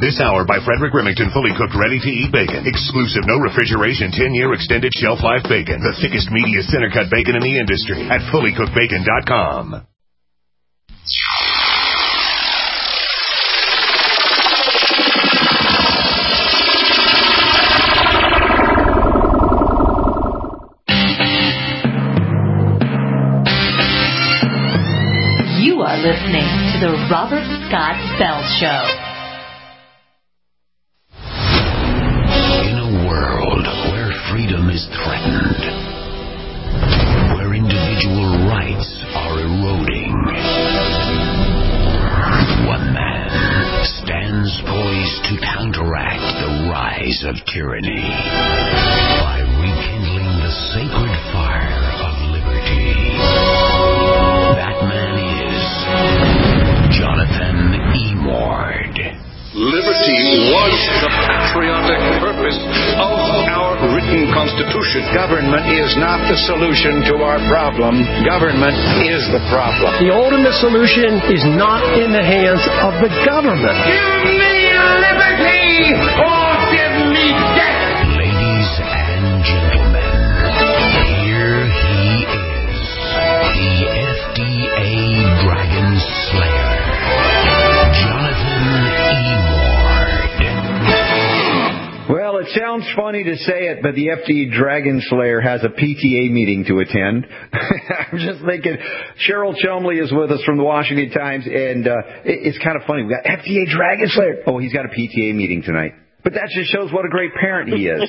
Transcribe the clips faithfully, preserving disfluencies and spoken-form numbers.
This hour by Frederick Remington, fully cooked, ready-to-eat bacon. Exclusive, no refrigeration, ten-year extended shelf life bacon. The thickest, meatiest, center-cut bacon in the industry at fully cooked bacon dot com. You are listening to the Robert Scott Bell Show. In a world where freedom is threatened, where individual rights are eroding, one man stands poised to counteract the rise of tyranny by rekindling the sacred fire of liberty. That man is Jonathan Emord. Liberty was the patriotic purpose of our written Constitution. Government is not the solution to our problem. Government is the problem. The ultimate solution is not in the hands of the government. Give me liberty or give me death. Ladies and gentlemen, here he is, the F D A Dragon Slayer, Jonathan Emord. Well, it sounds funny to say it, but the F D A Dragon Slayer has a P T A meeting to attend. I'm just thinking, Cheryl Chumley is with us from the Washington Times, and uh, it, it's kind of funny. We got F D A Dragon Slayer. Oh, he's got a P T A meeting tonight. But that just shows what a great parent he is.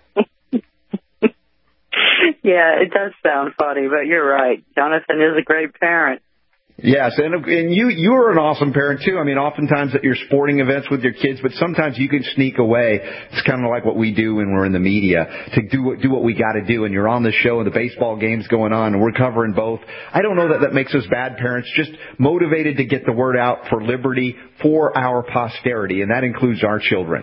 Yeah, it does sound funny, but you're right. Jonathan is a great parent. Yes, and and you you are an awesome parent too. I mean, oftentimes at your sporting events with your kids, but sometimes you can sneak away. It's kind of like what we do when we're in the media to do what do what we got to do. And you're on the show, and the baseball game's going on, and we're covering both. I don't know that that makes us bad parents. Just motivated to get the word out for liberty for our posterity, and that includes our children.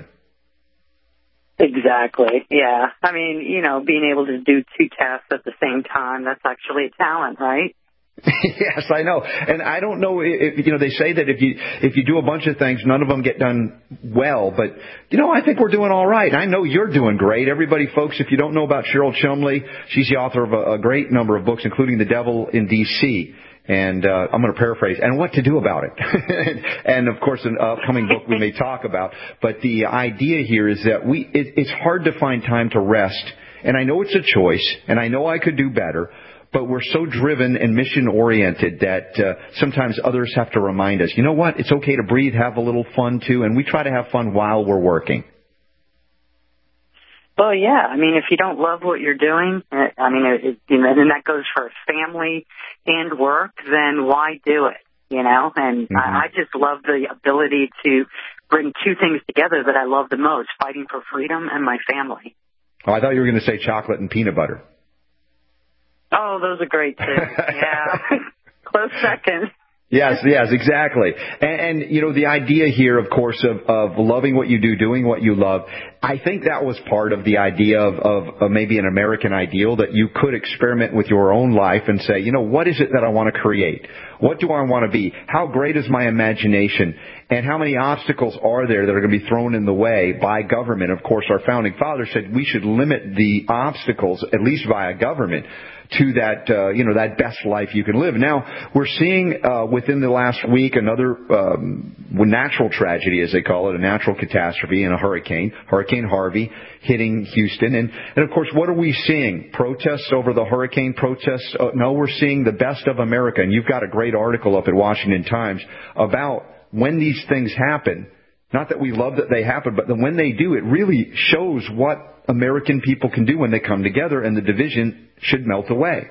Exactly. Yeah. I mean, you know, being able to do two tasks at the same time, that's actually a talent, right? Yes, I know. And I don't know if, you know, they say that if you, if you do a bunch of things, none of them get done well. But, you know, I think we're doing all right. I know you're doing great. Everybody, folks, if you don't know about Cheryl Chumley, she's the author of a, a great number of books, including The Devil in D C And uh, I'm going to paraphrase, and what to do about it. And, of course, an upcoming book we may talk about. But the idea here is that we it, it's hard to find time to rest. And I know it's a choice, and I know I could do better. But we're so driven and mission-oriented that uh, sometimes others have to remind us, you know what, it's okay to breathe, have a little fun, too. And we try to have fun while we're working. Well, yeah. I mean, if you don't love what you're doing, I mean, it, you know, and that goes for family and work, then why do it, you know? And mm-hmm. I, I just love the ability to bring two things together that I love the most, fighting for freedom and my family. Oh, I thought you were going to say chocolate and peanut butter. Oh, those are great, too. Yeah. Close second. Yes, yes, exactly. And, and, you know, the idea here, of course, of, of loving what you do, doing what you love, I think that was part of the idea of, of, of maybe an American ideal, that you could experiment with your own life and say, you know, what is it that I want to create? What do I want to be? How great is my imagination? And how many obstacles are there that are going to be thrown in the way by government? Of course, our founding fathers said we should limit the obstacles, at least via government, to that, uh, you know, that best life you can live. Now, we're seeing uh, within the last week another um, natural tragedy, as they call it, a natural catastrophe and a hurricane, Hurricane Harvey, hitting Houston. And, and of course, what are we seeing? Protests over the hurricane, protests? Uh, no, we're seeing the best of America. And you've got a great article up at Washington Times about when these things happen. Not that we love that they happen, but when they do, it really shows what American people can do when they come together, and the division should melt away.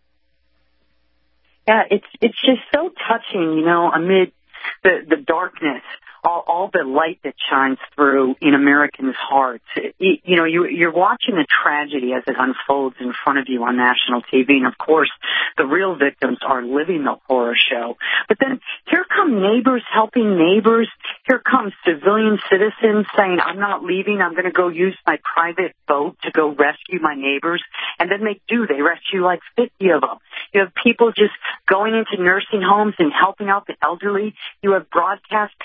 Yeah, it's it's just so touching, you know, amid the, the darkness, all, all the light that shines through in Americans' hearts. You, you know, you, you're watching the tragedy as it unfolds in front of you on national T V. And, of course, the real victims are living the horror show. But then here come neighbors helping neighbors. Here comes civilian citizens saying, I'm not leaving. I'm going to go use my private boat to go rescue my neighbors. And then they do. They rescue like fifty of them. You have people just going into nursing homes and helping out the elderly. You have broadcast pictures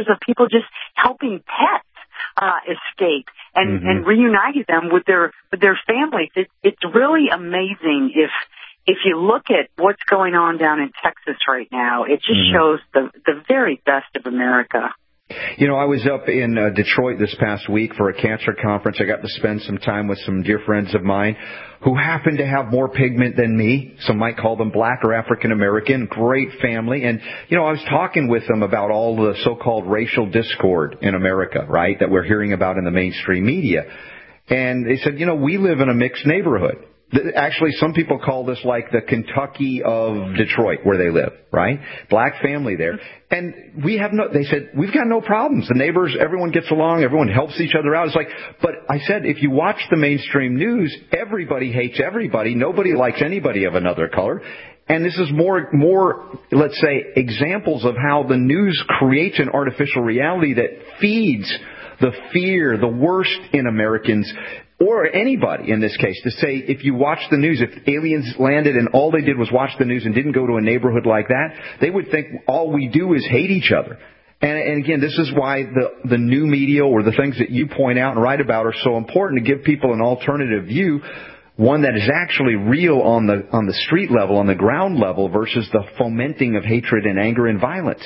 pictures of people just helping pets uh, escape and, mm-hmm. and reuniting them with their with their families. It, it's really amazing if if you look at what's going on down in Texas right now. It just mm-hmm. shows the the very best of America. You know, I was up in uh, Detroit this past week for a cancer conference. I got to spend some time with some dear friends of mine who happen to have more pigment than me. Some might call them black or African American. Great family. And, you know, I was talking with them about all the so-called racial discord in America, right, that we're hearing about in the mainstream media. And they said, you know, we live in a mixed neighborhood. Actually, some people call this like the Kentucky of Detroit, where they live, right? Black family there. And we have no, they said, we've got no problems. The neighbors, everyone gets along, everyone helps each other out. It's like, but I said, if you watch the mainstream news, everybody hates everybody. Nobody likes anybody of another color. And this is more, more, let's say, examples of how the news creates an artificial reality that feeds the fear, the worst in Americans, or anybody in this case, to say if you watch the news, if aliens landed and all they did was watch the news and didn't go to a neighborhood like that, they would think all we do is hate each other. And, and again, this is why the, the new media or the things that you point out and write about are so important, to give people an alternative view, one that is actually real on the on the street level, on the ground level, versus the fomenting of hatred and anger and violence.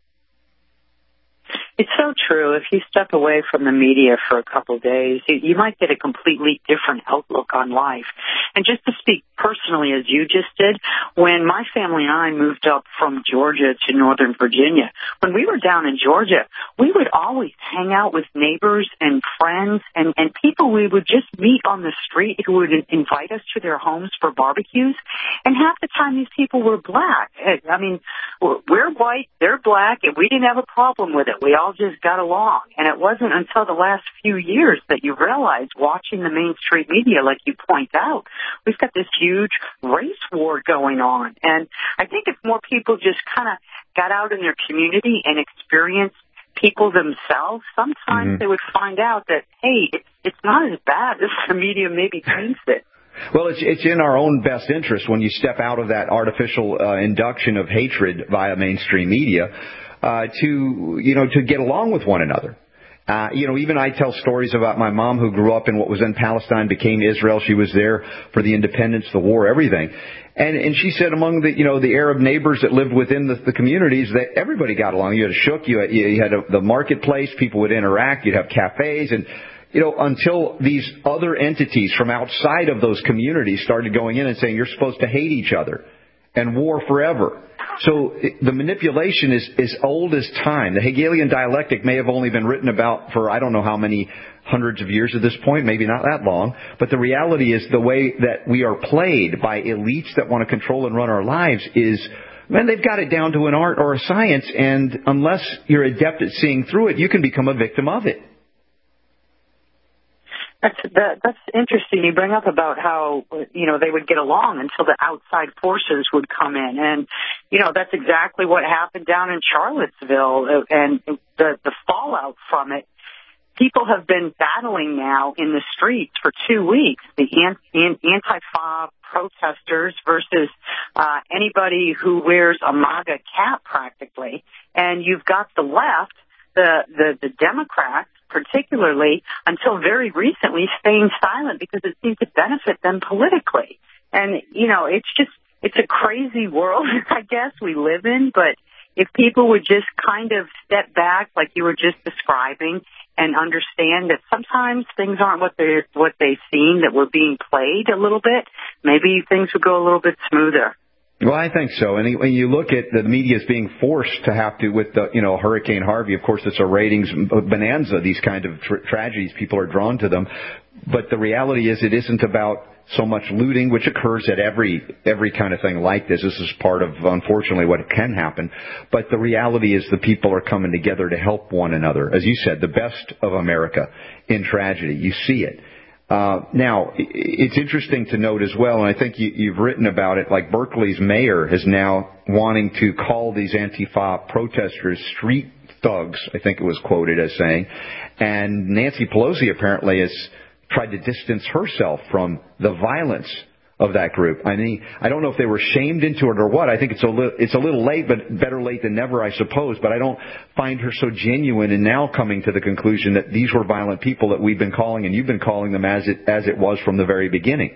It's so true. If you step away from the media for a couple of days, you, you might get a completely different outlook on life. And just to speak personally, as you just did, when my family and I moved up from Georgia to Northern Virginia, when we were down in Georgia, we would always hang out with neighbors and friends and, and people we would just meet on the street who would invite us to their homes for barbecues. And half the time these people were black. I mean, we're white, they're black, and we didn't have a problem with it. We all just got along. And it wasn't until the last few years that you realize, watching the mainstream media, like you point out, we've got this huge race war going on. And I think if more people just kind of got out in their community and experienced people themselves, sometimes mm-hmm. they would find out that, hey, it's, it's not as bad as the media maybe paints it. Well, it's it's in our own best interest when you step out of that artificial uh, induction of hatred via mainstream media uh, to, you know, to get along with one another. Uh, you know, even I tell stories about my mom who grew up in what was then Palestine, became Israel. She was there for the independence, the war, everything. And, and she said among the, you know, the Arab neighbors that lived within the, the communities, that everybody got along. You had a shuk, you had, you had a, the marketplace, people would interact, you'd have cafes, and you know, until these other entities from outside of those communities started going in and saying, you're supposed to hate each other and war forever. So it, the manipulation is as old as time. The Hegelian dialectic may have only been written about for I don't know how many hundreds of years at this point, maybe not that long. But the reality is the way that we are played by elites that want to control and run our lives is, man, they've got it down to an art or a science. And unless you're adept at seeing through it, you can become a victim of it. That's that, that's interesting. You bring up about how, you know, they would get along until the outside forces would come in. And, you know, that's exactly what happened down in Charlottesville and the, the fallout from it. People have been battling now in the streets for two weeks, the Antifa protesters versus uh, anybody who wears a MAGA cap practically. And you've got the left, the, the, the Democrats, particularly until very recently, staying silent because it seemed to benefit them politically. And, you know, it's just, it's a crazy world, I guess, we live in. But if people would just kind of step back, like you were just describing, and understand that sometimes things aren't what they what they seem, that we're being played a little bit, maybe things would go a little bit smoother. Well, I think so. And when you look at the media as being forced to have to, with the, you know, Hurricane Harvey, of course, it's a ratings bonanza, these kind of tra- tragedies. People are drawn to them. But the reality is it isn't about so much looting, which occurs at every every kind of thing like this. This is part of, unfortunately, what can happen. But the reality is the people are coming together to help one another. As you said, the best of America in tragedy. You see it. Uh, now, it's interesting to note as well, and I think you, you've written about it, like Berkeley's mayor is now wanting to call these Antifa protesters street thugs, I think it was quoted as saying. And Nancy Pelosi apparently has tried to distance herself from the violence of that group. I mean, I don't know if they were shamed into it or what. I think it's a little, it's a little late, but better late than never, I suppose. But I don't find her so genuine in now coming to the conclusion that these were violent people that we've been calling, and you've been calling them as it, as it was from the very beginning.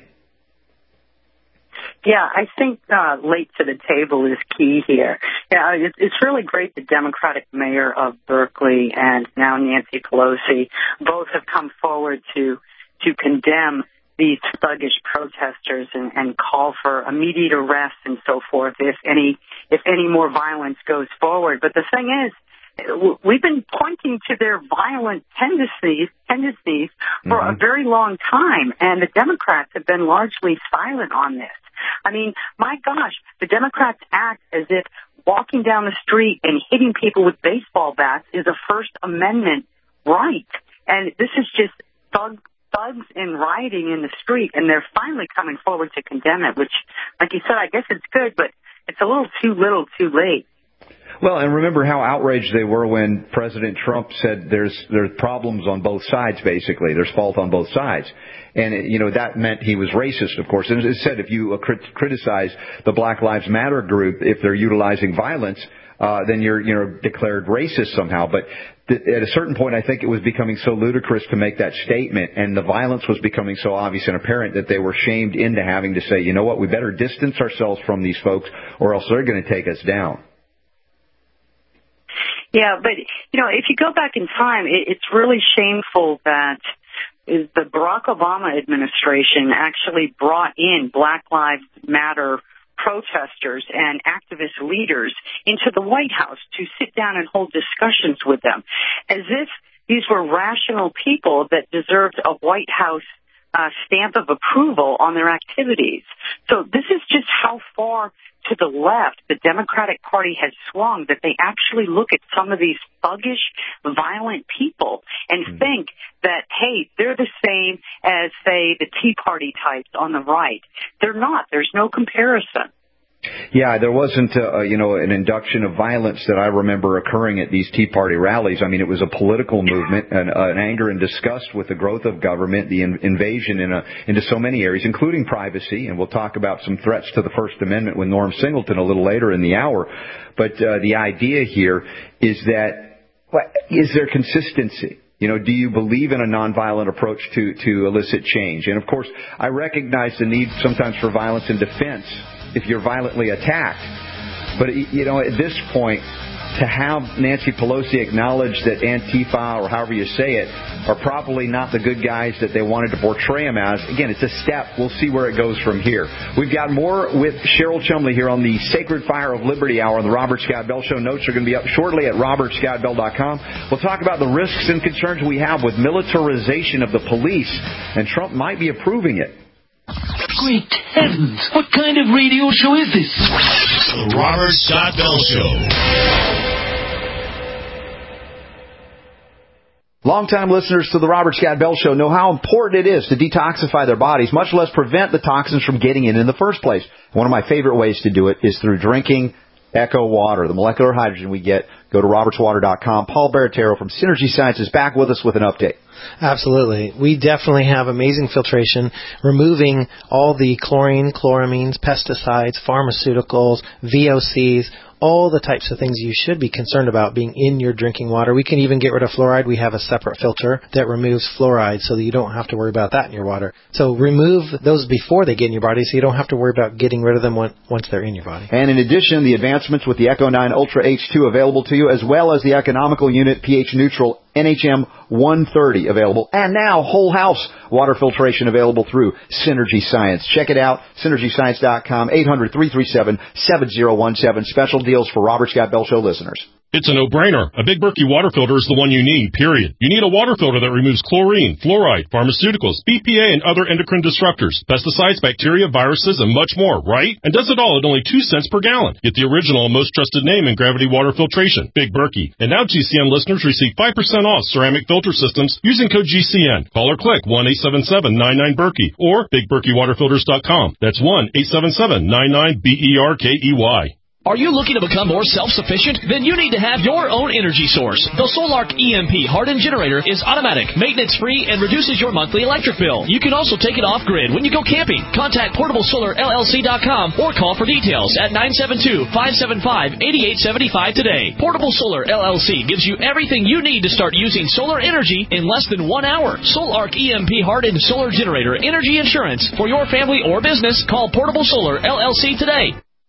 Yeah, I think uh, late to the table is key here. Yeah, it, it's really great the Democratic mayor of Berkeley and now Nancy Pelosi both have come forward to to condemn these thuggish protesters and, and call for immediate arrests and so forth if any if any more violence goes forward. But the thing is, we've been pointing to their violent tendencies tendencies for mm-hmm. a very long time, and the Democrats have been largely silent on this. I mean, my gosh, the Democrats act as if walking down the street and hitting people with baseball bats is a First Amendment right, and this is just thug. thugs in rioting in the street, and they're finally coming forward to condemn it, which, like you said, I guess it's good, but it's a little too little too late. Well, and remember how outraged they were when President Trump said there's there's problems on both sides, basically. There's fault on both sides. And, it, you know, that meant he was racist, of course. And as I said, if you crit- criticize the Black Lives Matter group, if they're utilizing violence, uh, then you're, you know, declared racist somehow. But th- at a certain point, I think it was becoming so ludicrous to make that statement, and the violence was becoming so obvious and apparent that they were shamed into having to say, you know what, we better distance ourselves from these folks or else they're going to take us down. Yeah, but, you know, if you go back in time, it, it's really shameful that is the Barack Obama administration actually brought in Black Lives Matter protesters and activist leaders into the White House to sit down and hold discussions with them, as if these were rational people that deserved a White House uh, stamp of approval on their activities. So this is just how far to the left the Democratic Party has swung, that they actually look at some of these thuggish, violent people and mm-hmm. think that, hey, they're the same as, say, the Tea Party types on the right. They're not. There's no comparison. Yeah, there wasn't, uh, you know, an induction of violence that I remember occurring at these Tea Party rallies. I mean, it was a political movement, an, uh, an anger and disgust with the growth of government, the in, invasion in a, into so many areas, including privacy. And we'll talk about some threats to the First Amendment with Norm Singleton a little later in the hour. But uh, the idea here is that, is there consistency? You know, do you believe in a nonviolent approach to, to elicit change? And, of course, I recognize the need sometimes for violence in defense if you're violently attacked. But, you know, at this point, to have Nancy Pelosi acknowledge that Antifa, or however you say it, are probably not the good guys that they wanted to portray them as, again, it's a step. We'll see where it goes from here. We've got more with Cheryl Chumley here on the Sacred Fire of Liberty Hour on the Robert Scott Bell Show. Notes are going to be up shortly at robert scott bell dot com. We'll talk about the risks and concerns we have with militarization of the police, and Trump might be approving it. Great heavens! What kind of radio show is this? The Robert Scott Bell Show. Longtime listeners to the Robert Scott Bell Show know how important it is to detoxify their bodies, much less prevent the toxins from getting in in the first place. One of my favorite ways to do it is through drinking Echo Water, the molecular hydrogen we get. Go to roberts water dot com. Paul Baratero from Synergy Science is back with us with an update. Absolutely. We definitely have amazing filtration, removing all the chlorine, chloramines, pesticides, pharmaceuticals, V O Cs, all the types of things you should be concerned about being in your drinking water. We can even get rid of fluoride. We have a separate filter that removes fluoride so that you don't have to worry about that in your water. So remove those before they get in your body so you don't have to worry about getting rid of them once they're in your body. And in addition, the advancements with the Echo nine Ultra H two available to you, as well as the economical unit pH neutral N H M one thirty available, and now whole house water filtration available through Synergy Science. Check it out, synergy science dot com, eight hundred, three three seven, seven zero one seven. Special deals for Robert Scott Bell Show listeners. It's a no-brainer. A Big Berkey water filter is the one you need, period. You need a water filter that removes chlorine, fluoride, pharmaceuticals, B P A, and other endocrine disruptors, pesticides, bacteria, viruses, and much more, right? And does it all at only two cents per gallon. Get the original and most trusted name in gravity water filtration, Big Berkey. And now G C N listeners receive five percent off ceramic filter systems using code G C N. Call or click one eight seven seven, nine nine, Berkey or big berkey water filters dot com. That's one eight seven seven, nine nine, B E R K E Y. Are you looking to become more self-sufficient? Then you need to have your own energy source. The Solark E M P hardened generator is automatic, maintenance-free, and reduces your monthly electric bill. You can also take it off-grid when you go camping. Contact portable solar L L C dot com or call for details at nine seven two, five seven five, eight eight seven five today. Portable Solar L L C gives you everything you need to start using solar energy in less than one hour. Solark E M P hardened solar generator energy insurance for your family or business. Call Portable Solar L L C today.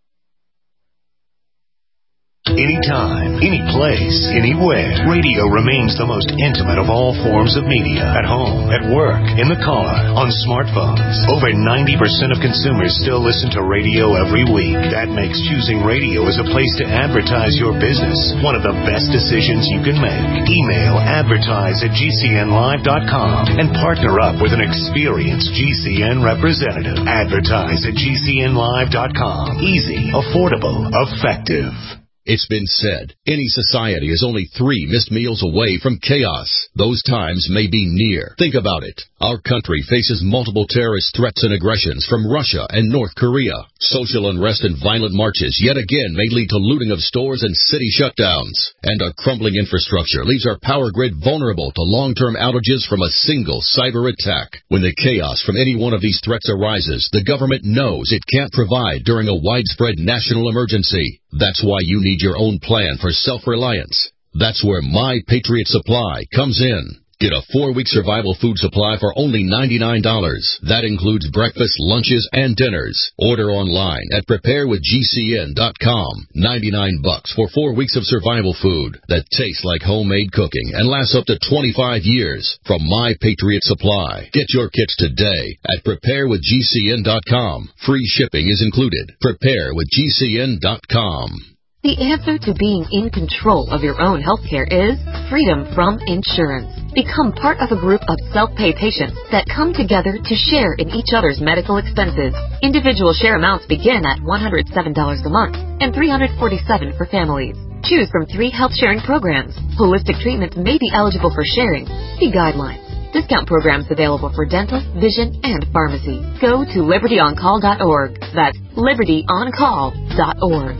Anytime, any place, anywhere. Radio remains the most intimate of all forms of media. At home, at work, in the car, on smartphones. Over ninety percent of consumers still listen to radio every week. That makes choosing radio as a place to advertise your business one of the best decisions you can make. Email advertise at G C N live dot com and partner up with an experienced G C N representative. Advertise at G C N live dot com. Easy, affordable, effective. It's been said, any society is only three missed meals away from chaos. Those times may be near. Think about it. Our country faces multiple terrorist threats and aggressions from Russia and North Korea. Social unrest and violent marches yet again may lead to looting of stores and city shutdowns. And our crumbling infrastructure leaves our power grid vulnerable to long-term outages from a single cyber attack. When the chaos from any one of these threats arises, the government knows it can't provide during a widespread national emergency. That's why you need your own plan for self-reliance. That's where My Patriot Supply comes in. Get a four-week survival food supply for only ninety-nine dollars. That includes breakfast, lunches, and dinners. Order online at prepare with G C N dot com. ninety-nine bucks for four weeks of survival food that tastes like homemade cooking and lasts up to twenty-five years from My Patriot Supply. Get your kits today at prepare with G C N dot com. Free shipping is included. prepare with G C N dot com. The answer to being in control of your own healthcare is freedom from insurance. Become part of a group of self-pay patients that come together to share in each other's medical expenses. Individual share amounts begin at one hundred seven dollars a month and three hundred forty-seven dollars for families. Choose from three health sharing programs. Holistic treatments may be eligible for sharing. See guidelines. Discount programs available for dental, vision, and pharmacy. Go to liberty on call dot org. That's liberty on call dot org.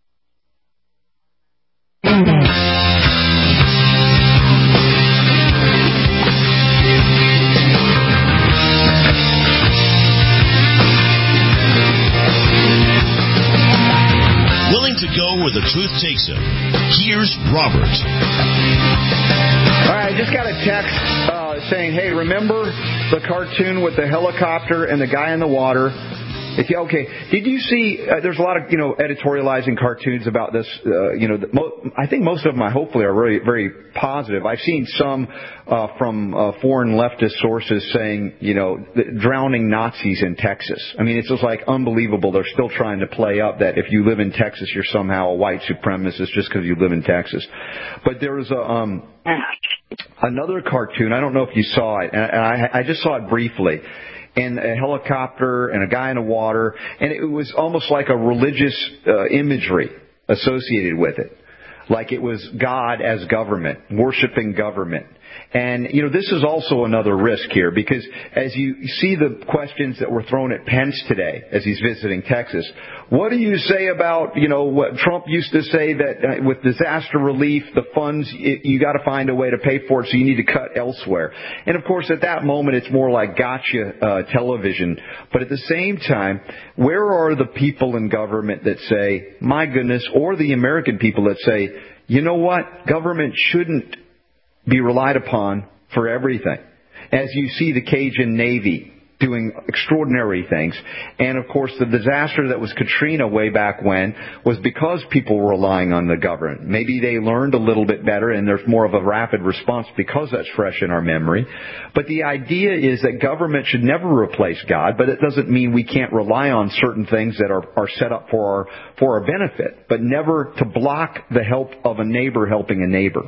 Willing to go where the truth takes him. Here's Robert. All right, I just got a text uh, saying, hey, remember the cartoon with the helicopter and the guy in the water? If you, okay, did you see, uh, there's a lot of, you know, editorializing cartoons about this, uh, you know, the, mo- I think most of them, I hopefully, are very, very positive. I've seen some uh, from uh, foreign leftist sources saying, you know, drowning Nazis in Texas. I mean, it's just like unbelievable. They're still trying to play up that if you live in Texas, you're somehow a white supremacist just because you live in Texas. But there was a, um, another cartoon, I don't know if you saw it, and I, I just saw it briefly. And a helicopter and a guy in the water, and it was almost like a religious uh, imagery associated with it. Like it was God as government, worshiping government. And, you know, this is also another risk here because as you see the questions that were thrown at Pence today as he's visiting Texas, what do you say about, you know, what Trump used to say that uh, with disaster relief, the funds, it, you got to find a way to pay for it, so you need to cut elsewhere. And, of course, at that moment, it's more like gotcha uh, television. But at the same time, where are the people in government that say, my goodness, or the American people that say, you know what, government shouldn't be relied upon for everything. As you see the Cajun Navy doing extraordinary things. And, of course, the disaster that was Katrina way back when was because people were relying on the government. Maybe they learned a little bit better and there's more of a rapid response because that's fresh in our memory. But the idea is that government should never replace God, but it doesn't mean we can't rely on certain things that are, are set up for our, for our benefit, but never to block the help of a neighbor helping a neighbor.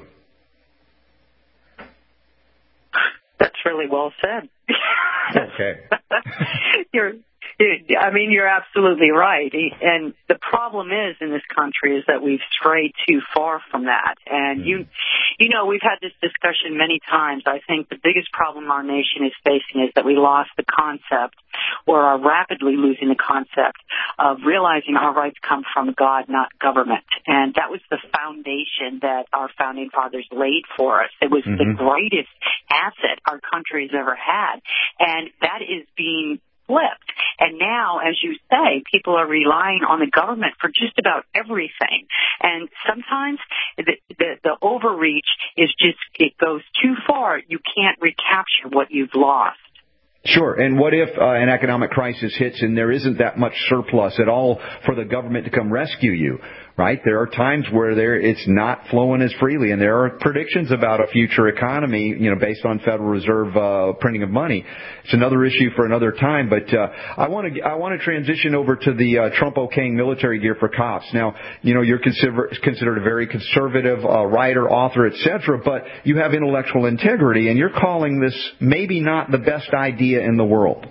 That's really well said. Okay. you're, I mean, you're absolutely right. And the problem is in this country is that we've strayed too far from that. And you, You know, we've had this discussion many times. I think the biggest problem our nation is facing is that we lost the concept, or are rapidly losing the concept, of realizing our rights come from God, not government. And that was the foundation that our founding fathers laid for us. It was mm-hmm. the greatest asset our country has ever had. And that is being flipped. And now, as you say, people are relying on the government for just about everything. And sometimes the, the, the overreach is just, it goes too far. You can't recapture what you've lost. Sure. And what if uh, an economic crisis hits and there isn't that much surplus at all for the government to come rescue you? Right? There are times where there it's not flowing as freely, and there are predictions about a future economy, you know, based on Federal Reserve uh, printing of money. It's another issue for another time. But uh, I want to I want to transition over to the uh, Trump okaying military gear for cops. Now, you know, you're consider, considered a very conservative uh, writer, author, et cetera, but you have intellectual integrity, and you're calling this maybe not the best idea in the world.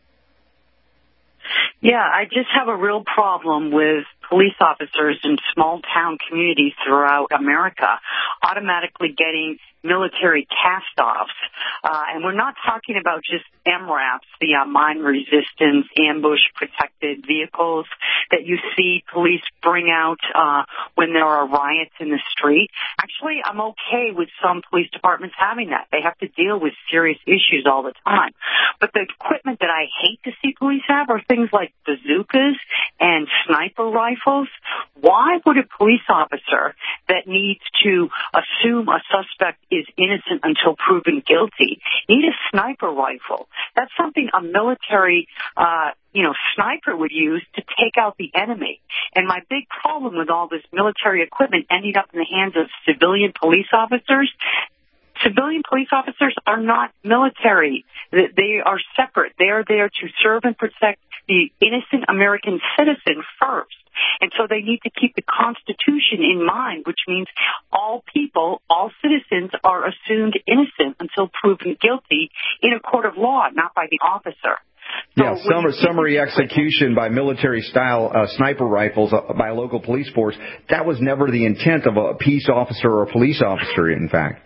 Yeah, I just have a real problem with police officers in small-town communities throughout America automatically getting military cast-offs. Uh, and we're not talking about just M RAPs, the uh, mine-resistance, ambush-protected vehicles that you see police bring out uh, when there are riots in the street. Actually, I'm okay with some police departments having that. They have to deal with serious issues all the time. But the equipment that I hate to see police have are things like bazookas and sniper rifles. Why would a police officer that needs to assume a suspect is innocent until proven guilty need a sniper rifle? That's something a military, uh, you know, sniper would use to take out the enemy. And my big problem with all this military equipment ending up in the hands of civilian police officers, civilian police officers are not military. They are separate. They are there to serve and protect the innocent American citizen first. And so they need to keep the Constitution in mind, which means all people, all citizens are assumed innocent until proven guilty in a court of law, not by the officer. So yeah, summary, summary execution by military-style uh, sniper rifles uh, by a local police force, that was never the intent of a peace officer or a police officer, in fact.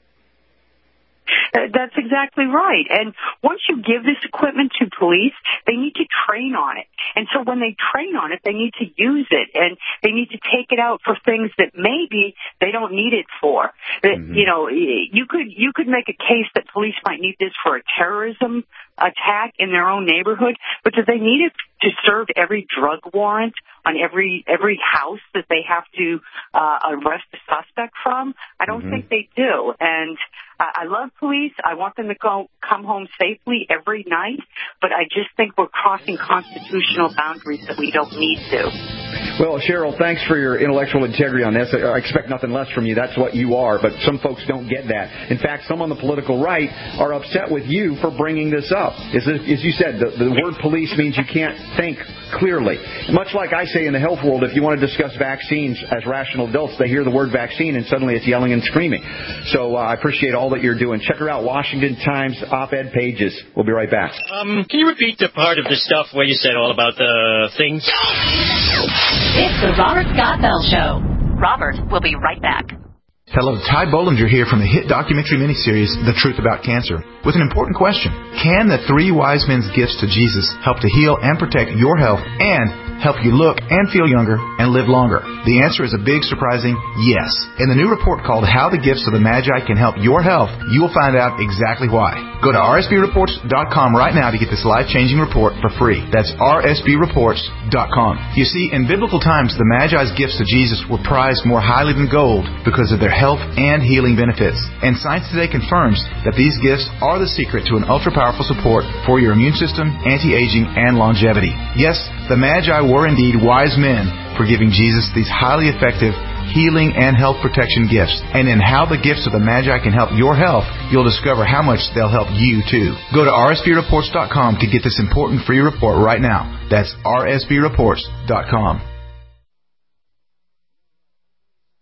That's exactly right. And once you give this equipment to police, they need to train on it. And so when they train on it, they need to use it, and they need to take it out for things that maybe they don't need it for. That, mm-hmm. You know, you could you could make a case that police might need this for a terrorism attack in their own neighborhood, but do they need it to serve every drug warrant on every every house that they have to uh, arrest a suspect from? I don't mm-hmm. think they do. And I love police. I want them to go come home safely every night, but I just think we're crossing constitutional boundaries that we don't need to. Well, Cheryl, thanks for your intellectual integrity on this. I expect nothing less from you. That's what you are, but some folks don't get that. In fact, some on the political right are upset with you for bringing this up. As, as you said, the, the word police means you can't think clearly. Much like I say in the health world, if you want to discuss vaccines as rational adults, they hear the word vaccine and suddenly it's yelling and screaming. So uh, I appreciate all that you're doing. Check her out, Washington Times op-ed pages. We'll be right back. Um, can you repeat the part of the stuff where you said all about the things? It's the Robert Scott Bell Show. Robert will be right back. Hello, Ty Bollinger here from the hit documentary miniseries, The Truth About Cancer, with an important question. Can the three wise men's gifts to Jesus help to heal and protect your health and help you look and feel younger and live longer? The answer is a big, surprising yes. In the new report called How the Gifts of the Magi Can Help Your Health, you will find out exactly why. Go to R S B reports dot com right now to get this life-changing report for free. That's R S B reports dot com. You see, in biblical times, the Magi's gifts to Jesus were prized more highly than gold because of their health and healing benefits. And science today confirms that these gifts are the secret to an ultra-powerful support for your immune system, anti-aging, and longevity. Yes, the Magi were indeed wise men for giving Jesus these highly effective healing and health protection gifts. And in How the Gifts of the Magi Can Help Your Health, you'll discover how much they'll help you too. Go to R S B reports dot com to get this important free report right now. That's R S B reports dot com.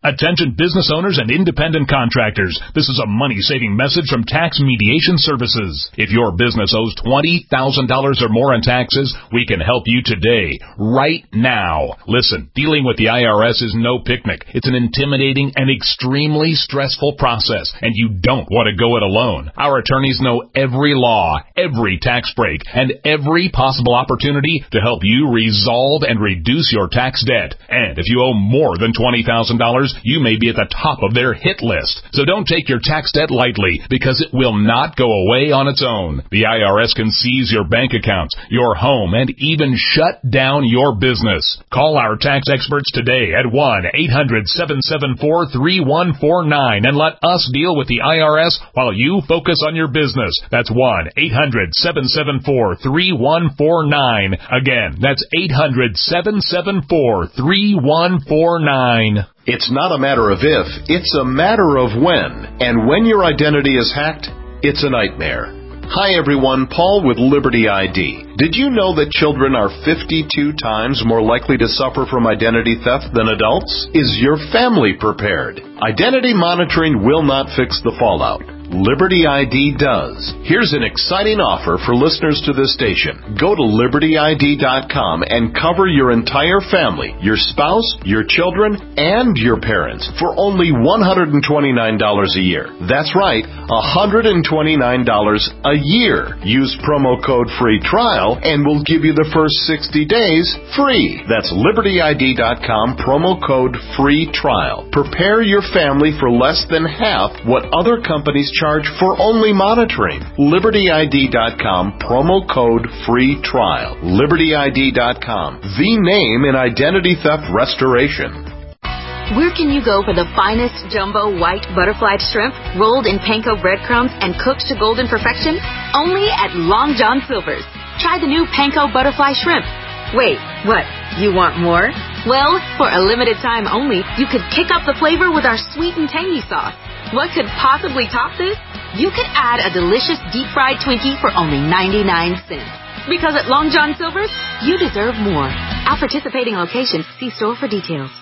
Attention business owners and independent contractors. This is a money-saving message from Tax Mediation Services. If your business owes twenty thousand dollars or more in taxes, we can help you today, right now. Listen, dealing with the I R S is no picnic. It's an intimidating and extremely stressful process, and you don't want to go it alone. Our attorneys know every law, every tax break, and every possible opportunity to help you resolve and reduce your tax debt. And if you owe more than twenty thousand dollars, you may be at the top of their hit list. So don't take your tax debt lightly, because it will not go away on its own. The I R S can seize your bank accounts, your home, and even shut down your business. Call our tax experts today at one eight hundred seven seven four three one four nine and let us deal with the I R S while you focus on your business. That's one eight hundred seven seven four three one four nine. Again, that's eight hundred seven seven four three one four nine. It's not a matter of if, it's a matter of when. And when your identity is hacked, it's a nightmare. Hi everyone, Paul with Liberty I D. Did you know that children are fifty-two times more likely to suffer from identity theft than adults? Is your family prepared? Identity monitoring will not fix the fallout. Liberty I D does. Here's an exciting offer for listeners to this station. Go to liberty I D dot com and cover your entire family, your spouse, your children, and your parents for only one hundred twenty-nine dollars a year. That's right, one hundred twenty-nine dollars a year. Use promo code free trial and we'll give you the first sixty days free. That's liberty I D dot com, promo code free trial. Prepare your family for less than half what other companies charge for only monitoring. liberty I D dot com, promo code free trial. liberty I D dot com, the name in identity theft restoration. Where can you go for the finest jumbo white butterfly shrimp rolled in panko breadcrumbs and cooked to golden perfection? Only at Long John Silver's. Try the new panko butterfly shrimp. Wait, what? You want more? Well, for a limited time only, you could kick up the flavor with our sweet and tangy sauce. What could possibly top this? You could add a delicious deep-fried Twinkie for only ninety-nine cents. Because at Long John Silver's, you deserve more. At participating locations, see store for details.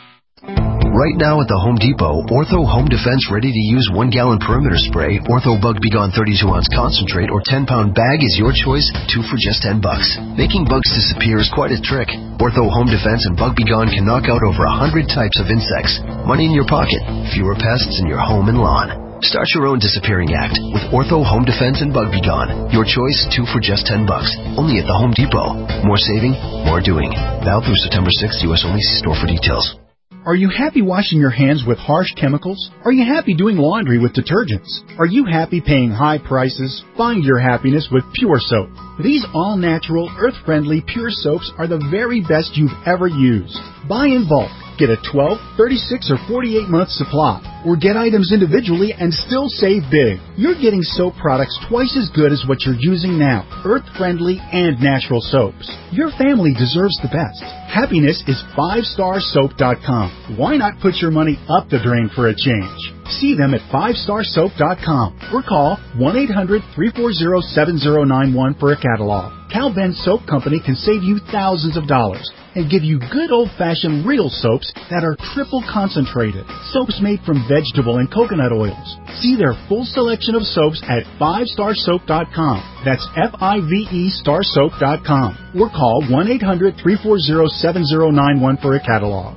Right now at the Home Depot, Ortho Home Defense ready-to-use one-gallon perimeter spray, Ortho Bug B Gone thirty-two ounce concentrate, or ten-pound bag is your choice, two for just ten bucks. Making bugs disappear is quite a trick. Ortho Home Defense and Bug B Gone can knock out over one hundred types of insects. Money in your pocket, fewer pests in your home and lawn. Start your own disappearing act with Ortho Home Defense and Bug B Gone. Your choice, two for just ten bucks. Only at the Home Depot. More saving, more doing. Valid through September sixth, U S only. See store for details. Are you happy washing your hands with harsh chemicals? Are you happy doing laundry with detergents? Are you happy paying high prices? Find your happiness with Pure Soap. These all-natural, earth-friendly Pure Soaps are the very best you've ever used. Buy in bulk. Get a twelve, thirty-six, or forty-eight month supply. Or get items individually and still save big. You're getting soap products twice as good as what you're using now. Earth-friendly and natural soaps. Your family deserves the best. Happiness is five star soap dot com. Why not put your money up the drain for a change? See them at five star soap dot com or call one eight hundred, three four zero, seven zero nine one for a catalog. Cal Ben Soap Company can save you thousands of dollars and give you good old-fashioned real soaps that are triple concentrated. Soaps made from vegetable and coconut oils. See their full selection of soaps at five star soap dot com. That's F I V E star soap dot com. Or call one eight hundred, three four zero, seven zero nine one for a catalog.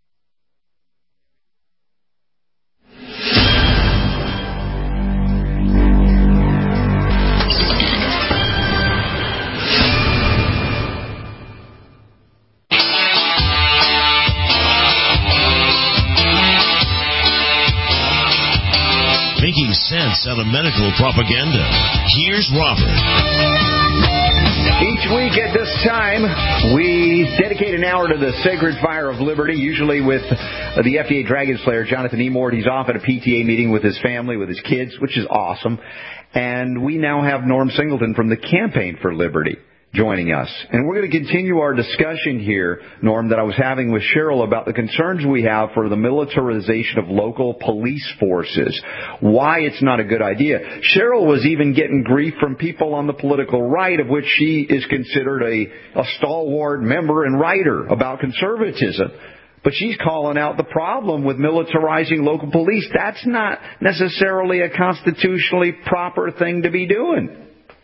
Making sense out of medical propaganda. Here's Robert. Each week at this time, we dedicate an hour to the Sacred Fire of Liberty, usually with the F D A Dragon Slayer, Jonathan Emord. He's off at a P T A meeting with his family, with his kids, which is awesome. And we now have Norm Singleton from the Campaign for Liberty joining us. And we're going to continue our discussion here, Norm, that I was having with Cheryl about the concerns we have for the militarization of local police forces, why it's not a good idea. Cheryl was even getting grief from people on the political right, of which she is considered a, a stalwart member and writer about conservatism. But she's calling out the problem with militarizing local police. That's not necessarily a constitutionally proper thing to be doing.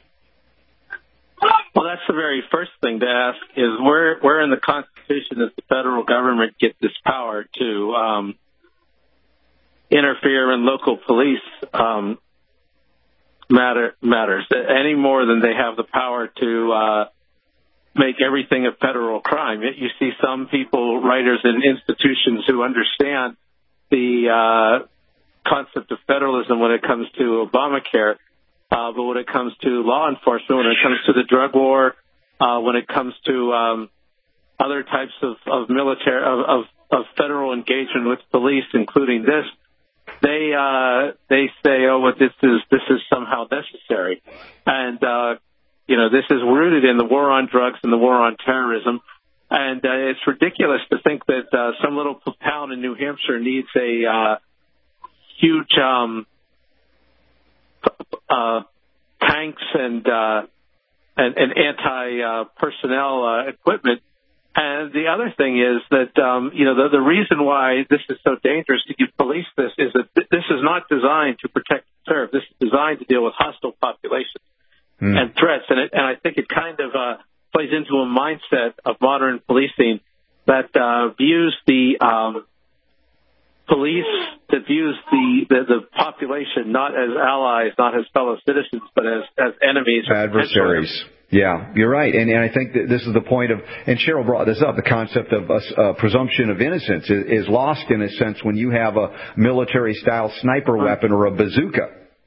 Well, that's the very first thing to ask is where, where in the Constitution does the federal government get this power to um, interfere in local police um, matter matters any more than they have the power to uh, make everything a federal crime. You see some people, writers in institutions who understand the uh, concept of federalism when it comes to Obamacare, uh, but when it comes to law enforcement, when it comes to the drug war, uh, when it comes to um, other types of, of military, of, of, of federal engagement with police, including this, they uh, they say, oh, well, this is this is somehow necessary, and uh, you know, this is rooted in the war on drugs and the war on terrorism. And uh, it's ridiculous to think that uh, some little town in New Hampshire needs a uh, huge um, uh, tanks and, uh, and, and anti-personnel uh, equipment. And the other thing is that, um, you know, the, the reason why this is so dangerous to give police this is that this is not designed to protect and serve. This is designed to deal with hostile populations mm. and threats. And, it, and I think it kind of uh, plays into a mindset of modern policing that uh, views the um, police, that views the, the, the population not as allies, not as fellow citizens, but as, as enemies. Adversaries. Yeah, you're right. And, and I think that this is the point of, and Cheryl brought this up, the concept of a, a presumption of innocence is, is lost in a sense when you have a military-style sniper weapon or a bazooka.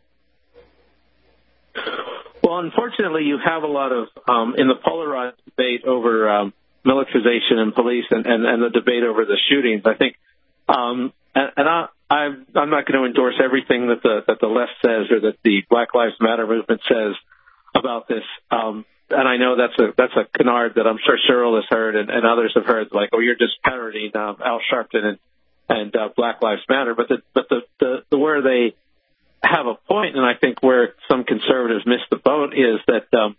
Well, unfortunately, you have a lot of, um, in the polarized debate over um, militarization and police and, and, and the debate over the shootings, I think, um, and, and I, I'm, I'm not going to endorse everything that the, that the left says or that the Black Lives Matter movement says about this. Um, and I know that's a that's a canard that I'm sure Cheryl has heard and, and others have heard, like, oh, you're just parodying um, Al Sharpton and, and uh, Black Lives Matter. But the but the, the, the where they have a point, and I think where some conservatives miss the boat is that um,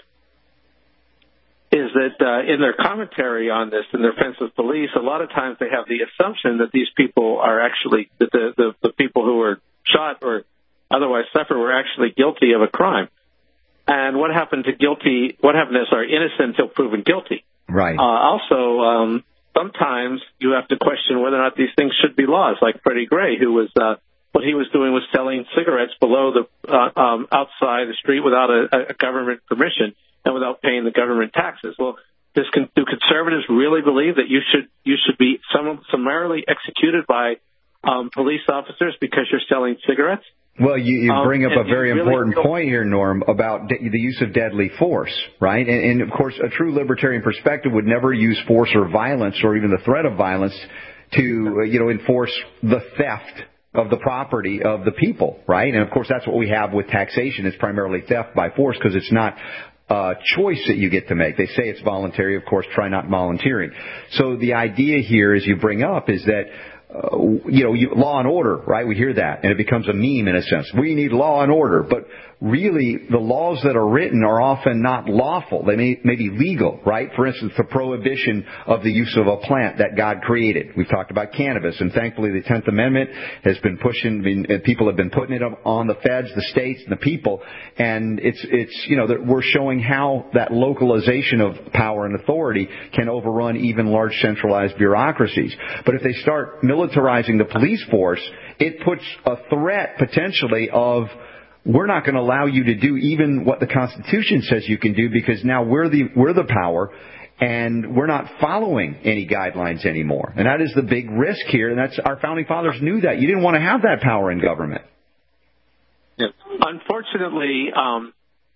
is that uh, in their commentary on this, in their defense of police, a lot of times they have the assumption that these people are actually that the the, the people who were shot or otherwise suffered were actually guilty of a crime. And what happened to guilty, what happened is are innocent until proven guilty. Right. Uh, also, um, sometimes you have to question whether or not these things should be laws, like Freddie Gray, who was, uh, what he was doing was selling cigarettes below the, uh, um, outside the street without a, a government permission and without paying the government taxes. Well, does, do conservatives really believe that you should, you should be summarily executed by, um, police officers because you're selling cigarettes? Well, you, you bring up um, a very really important point here, Norm, about de- the use of deadly force, right? And, and, of course, a true libertarian perspective would never use force or violence or even the threat of violence to, uh, you know, enforce the theft of the property of the people, right? And, of course, that's what we have with taxation. It's primarily theft by force because it's not a choice that you get to make. They say it's voluntary. Of course, try not volunteering. So the idea here, as you bring up, is that Uh, you know, you, law and order, right? We hear that, and it becomes a meme in a sense. We need law and order, but really, the laws that are written are often not lawful. They may, may be legal, right? For instance, the prohibition of the use of a plant that God created. We've talked about cannabis, and thankfully the tenth Amendment has been pushing, been, people have been putting it on the feds, the states, and the people, and it's, it's, you know, that we're showing how that localization of power and authority can overrun even large centralized bureaucracies. But if they start militarizing the police force, it puts a threat potentially of, we're not going to allow you to do even what the Constitution says you can do because now we're the we're the power and we're not following any guidelines anymore. And that is the big risk here. And that's our founding fathers knew that. You didn't want to have that power in government. Yeah. Unfortunately, um,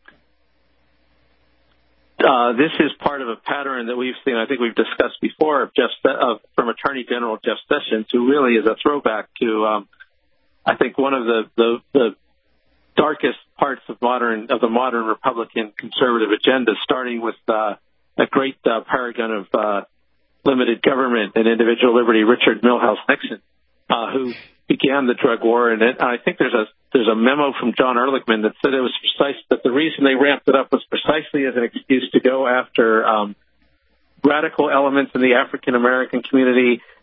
uh, this is part of a pattern that we've seen. I think we've discussed before of Jeff, uh, from Attorney General Jeff Sessions, who really is a throwback to, um, I think, one of the the, the darkest parts of modern of the modern Republican conservative agenda, starting with uh, a great uh, paragon of uh, limited government and individual liberty, Richard Milhouse Nixon, uh, who began the drug war. And it, I think there's a there's a memo from John Ehrlichman that said it was precise that the reason they ramped it up was precisely as an excuse to go after um, radical elements in the African American community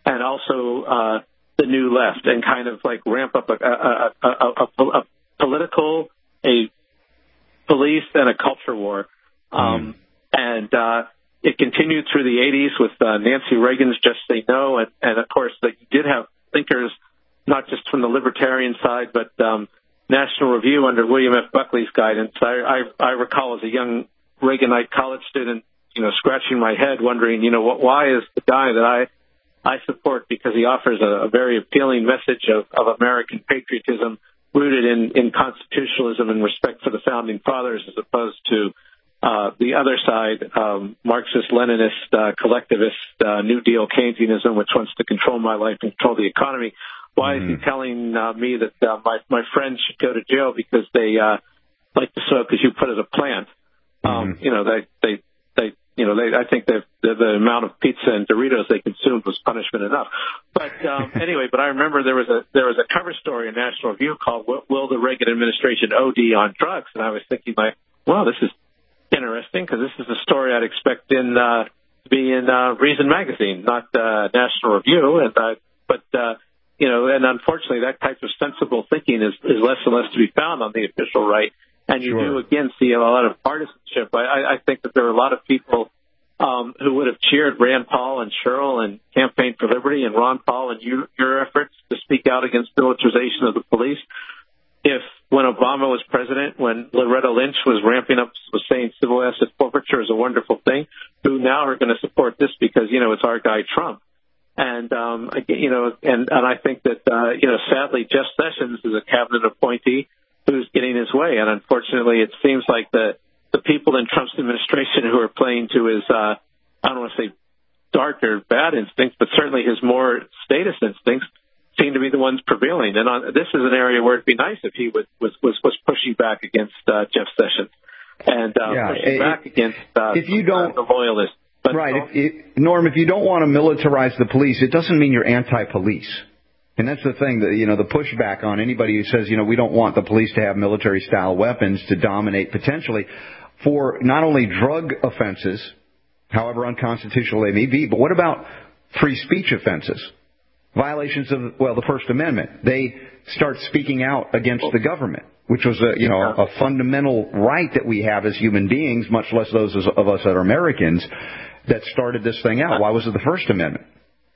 and also uh, the New Left, and kind of like ramp up a, a, a, a, a political, a police, and a culture war. Um, mm. And uh, it continued through the eighties with uh, Nancy Reagan's Just Say No, and, and of course, that you did have thinkers, not just from the libertarian side, but um, National Review under William F. Buckley's guidance. I, I, I recall as a young Reaganite college student, you know, scratching my head, wondering, you know, what, why is the guy that I I support, because he offers a, a very appealing message of, of American patriotism rooted in, in constitutionalism and respect for the founding fathers, as opposed to uh, the other side, um, Marxist-Leninist, uh, collectivist, uh, New Deal Keynesianism, which wants to control my life and control the economy. Why mm-hmm. is he telling uh, me that uh, my, my friends should go to jail because they uh, like to smoke, as you put it, a plant? Mm-hmm. Um, you know, they, they, they, you know, they, I think the, the, the amount of pizza and Doritos they consumed was punishment enough. But um, anyway, but I remember there was a there was a cover story in National Review called "Will, Will the Reagan Administration O D on Drugs?" And I was thinking, like, well, this is interesting, because this is a story I'd expect in uh, to be in uh, Reason magazine, not uh, National Review. And uh, but uh, you know, and unfortunately, that type of sensible thinking is, is less and less to be found on the official right. And you sure. do, again, see a lot of partisanship. I, I think that there are a lot of people um, who would have cheered Rand Paul and Sherrill and Campaign for Liberty and Ron Paul and you, your efforts to speak out against militarization of the police. If, when Obama was president, when Loretta Lynch was ramping up, was saying civil asset forfeiture is a wonderful thing, who now are going to support this because, you know, it's our guy Trump. And, um, you know, and, and I think that, uh, you know, sadly, Jeff Sessions is a cabinet appointee who's getting his way. And unfortunately, it seems like the, the people in Trump's administration who are playing to his, uh, I don't want to say dark or bad instincts, but certainly his more status instincts seem to be the ones prevailing. And on, this is an area where it'd be nice if he would, was, was, was pushing back against uh, Jeff Sessions and uh, yeah, pushing it, back against uh, if you don't, uh, the loyalists. But right. If, if, Norm, if you don't want to militarize the police, it doesn't mean you're anti-police. And that's the thing, that, you know, the pushback on anybody who says, you know, we don't want the police to have military-style weapons to dominate potentially for not only drug offenses, however unconstitutional they may be, but what about free speech offenses? Violations of, well, the First Amendment. They start speaking out against the government, which was a, you know, a fundamental right that we have as human beings, much less those of us that are Americans, that started this thing out. Why was it the First Amendment?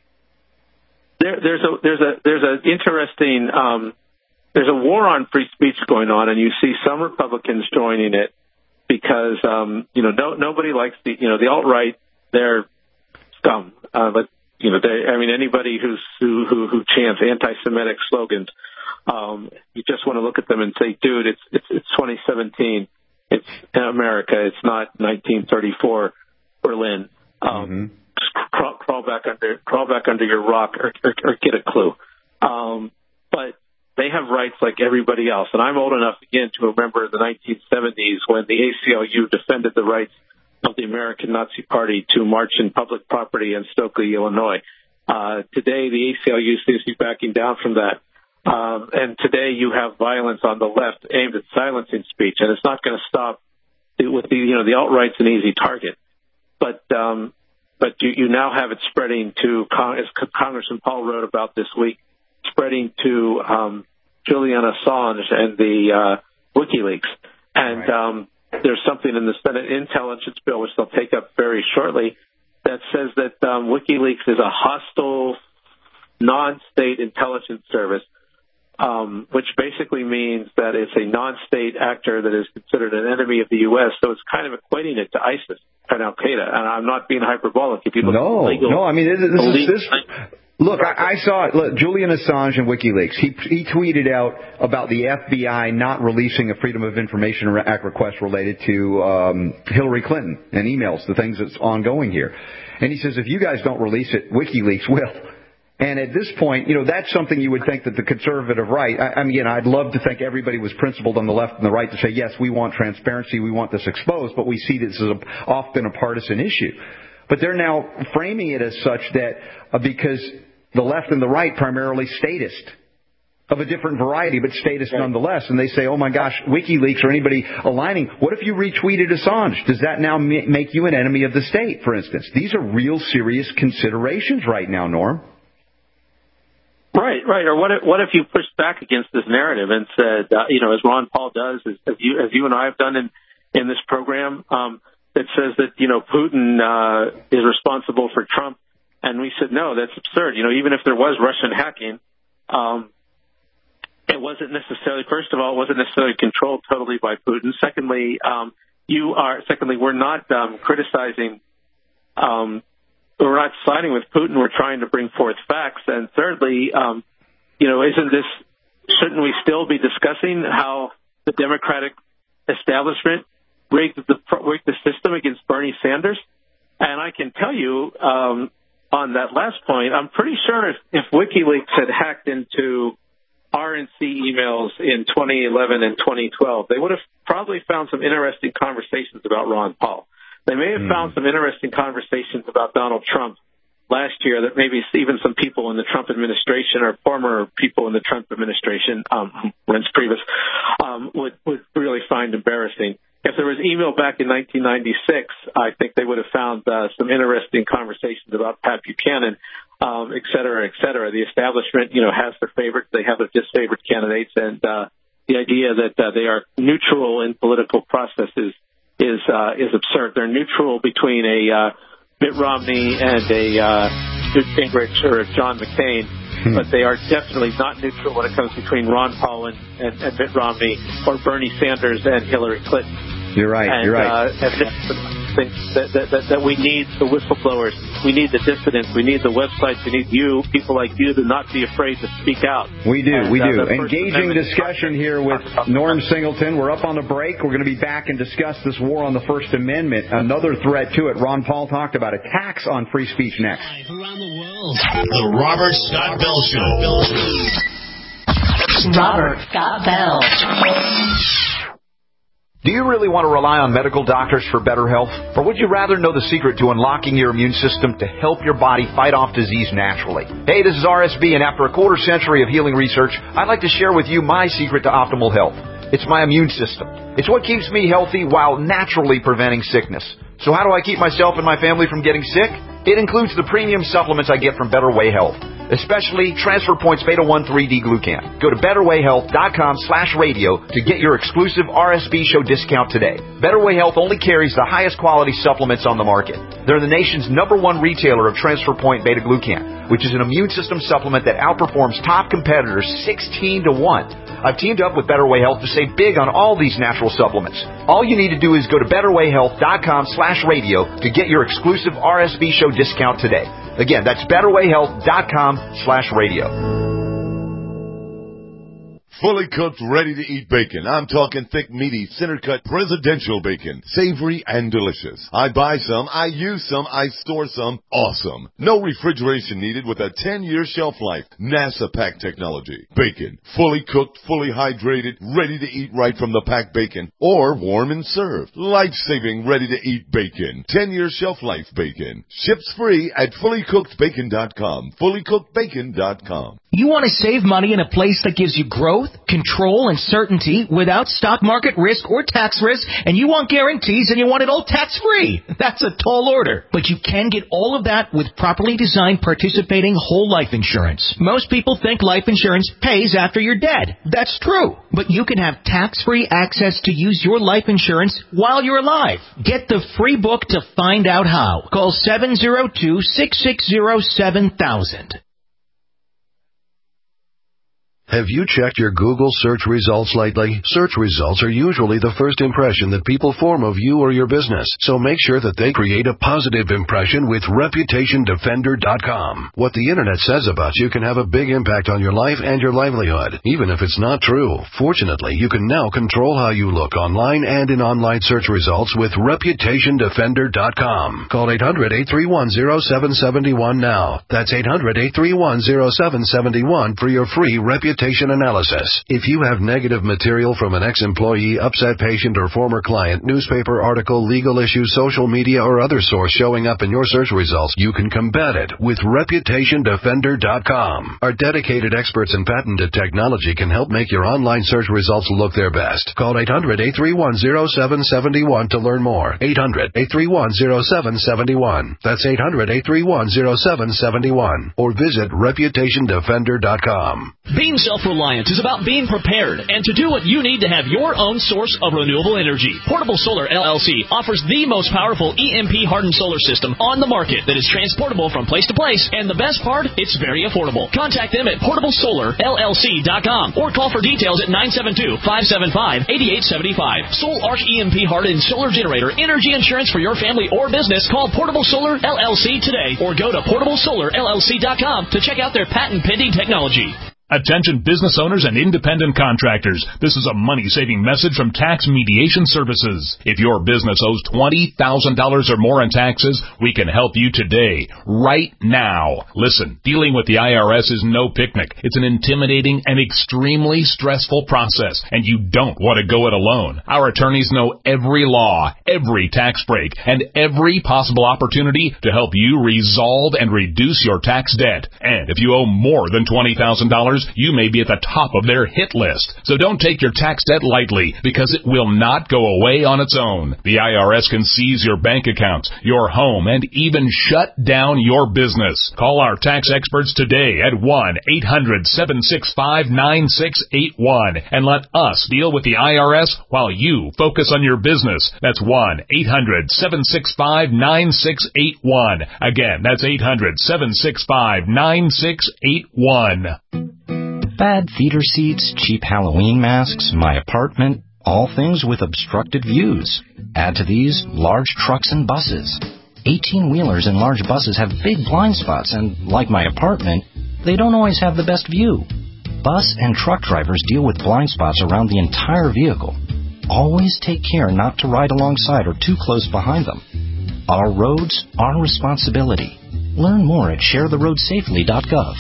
There, there's a there's a there's an interesting um, there's a war on free speech going on, and you see some Republicans joining it because um, you know no, nobody likes the you know the alt-right, they're scum. Uh, but you know they, I mean anybody who's who who, who chants anti-Semitic slogans, um, you just want to look at them and say, dude, it's it's it's twenty seventeen, it's America, it's not nineteen thirty-four Berlin. Um, mm-hmm. Crawl, crawl back under, crawl back under your rock, or, or, or get a clue. Um, but they have rights like everybody else, and I'm old enough again to remember the nineteen seventies when the A C L U defended the rights of the American Nazi Party to march in public property in Stokely, Illinois. Uh, today, the A C L U seems to be backing down from that, um, and today you have violence on the left aimed at silencing speech, and it's not going to stop with the you know the alt-right's an easy target, but um, But you, you now have it spreading to, as Congressman Paul wrote about this week, spreading to um, Julian Assange and the uh, WikiLeaks. And right. um, there's something in the Senate Intelligence Bill, which they'll take up very shortly, that says that um, WikiLeaks is a hostile, non-state intelligence service, um, which basically means that it's a non-state actor that is considered an enemy of the U S. So it's kind of equating it to ISIS and Al Qaeda. And I'm not being hyperbolic. If you look no, at legal, no, I mean this is this. Look, I, I saw it. Look, Julian Assange and WikiLeaks. He he tweeted out about the F B I not releasing a Freedom of Information Act request related to um, Hillary Clinton and emails, the things that's ongoing here. And he says, if you guys don't release it, WikiLeaks will. And at this point, you know, that's something you would think that the conservative right, I, I mean, I'd love to think everybody was principled on the left and the right to say, yes, we want transparency, we want this exposed, but we see this as a, often a partisan issue. But they're now framing it as such that uh, because the left and the right primarily statist, of a different variety, but statist right. nonetheless, and they say, oh my gosh, WikiLeaks or anybody aligning, what if you retweeted Assange? Does that now ma- make you an enemy of the state, for instance? These are real serious considerations right now, Norm. Right, right. Or what if, what if you pushed back against this narrative and said, uh, you know, as Ron Paul does, as, as you as you and I have done in in this program, um, that says that you know Putin uh, is responsible for Trump, and we said no, that's absurd. You know, even if there was Russian hacking, um, it wasn't necessarily. First of all, it wasn't necessarily controlled totally by Putin. Secondly, um, you are. Secondly, we're not um, criticizing. Um, We're not siding with Putin. We're trying to bring forth facts. And thirdly, um, you know, isn't this, shouldn't we still be discussing how the Democratic establishment rigged the, rigged the system against Bernie Sanders? And I can tell you, um, on that last point, I'm pretty sure if, if WikiLeaks had hacked into R N C emails in twenty eleven and twenty twelve, they would have probably found some interesting conversations about Ron Paul. They may have found some interesting conversations about Donald Trump last year that maybe even some people in the Trump administration or former people in the Trump administration, um, Reince Priebus, um, would, would really find embarrassing. If there was email back in nineteen ninety-six, I think they would have found uh, some interesting conversations about Pat Buchanan, um, et cetera, et cetera. The establishment, you know, has their favorites. They have their disfavored candidates. And uh, the idea that uh, they are neutral in political processes is uh, is absurd. They're neutral between a uh, Mitt Romney and a uh, Newt Gingrich or a John McCain, hmm. but they are definitely not neutral when it comes between Ron Paul and, and, and Mitt Romney or Bernie Sanders and Hillary Clinton. You're right. And, you're right. Uh, and that's the thing that, that, that, that we need the whistleblowers, we need the dissidents, we need the websites, we need you, people like you, to not be afraid to speak out. We do, and, we do. Uh, Engaging discussion here with Norm Singleton. We're up on the break. We're going to be back and discuss this war on the First Amendment. Another threat to it. Ron Paul talked about attacks on free speech next. Around the world. The Robert Scott Bell Show. Robert Scott Bell. Do you really want to rely on medical doctors for better health? Or would you rather know the secret to unlocking your immune system to help your body fight off disease naturally? Hey, this is R S B, and after a quarter century of healing research, I'd like to share with you my secret to optimal health. It's my immune system. It's what keeps me healthy while naturally preventing sickness. So how do I keep myself and my family from getting sick? It includes the premium supplements I get from Better Way Health, especially Transfer Points Beta one three D Glucan. Go to betterwayhealth.com slash radio to get your exclusive R S B show discount today. Better Way Health only carries the highest quality supplements on the market. They're the nation's number one retailer of Transfer Point Beta Glucan, which is an immune system supplement that outperforms top competitors sixteen to one. I've teamed up with Better Way Health to save big on all these natural supplements. All you need to do is go to betterwayhealth.com slash radio to get your exclusive R S B show discount today. Again, that's betterwayhealth.com slash radio. Fully cooked, ready-to-eat bacon. I'm talking thick, meaty, center-cut presidential bacon. Savory and delicious. I buy some, I use some, I store some. Awesome. No refrigeration needed with a ten-year shelf life. NASA pack technology. Bacon. Fully cooked, fully hydrated, ready to eat right from the packed bacon. Or warm and served. Life-saving, ready-to-eat bacon. ten-year shelf life bacon. Ships free at fully cooked bacon dot com. fully cooked bacon dot com. You want to save money in a place that gives you growth, control, and certainty without stock market risk or tax risk, and you want guarantees and you want it all tax-free. That's a tall order. But you can get all of that with properly designed participating whole life insurance. Most people think life insurance pays after you're dead. That's true. But you can have tax-free access to use your life insurance while you're alive. Get the free book to find out how. Call seven zero two, six six zero, seven thousand. Have you checked your Google search results lately? Search results are usually the first impression that people form of you or your business, so make sure that they create a positive impression with reputation defender dot com. What the internet says about you can have a big impact on your life and your livelihood, even if it's not true. Fortunately, you can now control how you look online and in online search results with reputation defender dot com. Call eight hundred, eight three one, zero seven seven one now. That's eight hundred, eight three one, zero seven seven one for your free reputation reputation analysis. If you have negative material from an ex-employee, upset patient, or former client, newspaper article, legal issue, social media, or other source showing up in your search results, you can combat it with Reputation Defender dot com. Our dedicated experts in patented technology can help make your online search results look their best. Call eight hundred, eight three one, zero seven seven one to learn more. eight hundred, eight three one, zero seven seven one. That's eight hundred, eight three one, zero seven seven one. Or visit Reputation Defender dot com. Being self-reliant is about being prepared and to do what you need to have your own source of renewable energy. Portable Solar L L C offers the most powerful E M P-hardened solar system on the market that is transportable from place to place, and the best part, it's very affordable. Contact them at portable solar L L C dot com or call for details at nine seven two, five seven five, eight eight seven five. Soul Arc E M P-hardened solar generator energy insurance for your family or business. Call Portable Solar L L C today or go to portable solar L L C dot com to check out their patent-pending technology. Attention business owners and independent contractors. This is a money-saving message from Tax Mediation Services. If your business owes twenty thousand dollars or more in taxes, we can help you today, right now. Listen, dealing with the I R S is no picnic. It's an intimidating and extremely stressful process, and you don't want to go it alone. Our attorneys know every law, every tax break, and every possible opportunity to help you resolve and reduce your tax debt. And if you owe more than twenty thousand dollars, you may be at the top of their hit list. So don't take your tax debt lightly, because it will not go away on its own. The I R S can seize your bank accounts, your home, and even shut down your business. Call our tax experts today at one eight hundred, seven six five, nine six eight one and let us deal with the I R S while you focus on your business. That's one eight hundred, seven six five, nine six eight one. Again, that's eight hundred, seven six five, nine six eight one. Bad theater seats, cheap Halloween masks, my apartment, all things with obstructed views. Add to these large trucks and buses. eighteen-wheelers and large buses have big blind spots, and like my apartment, they don't always have the best view. Bus and truck drivers deal with blind spots around the entire vehicle. Always take care not to ride alongside or too close behind them. Our roads, our responsibility. Learn more at share the road safely dot gov.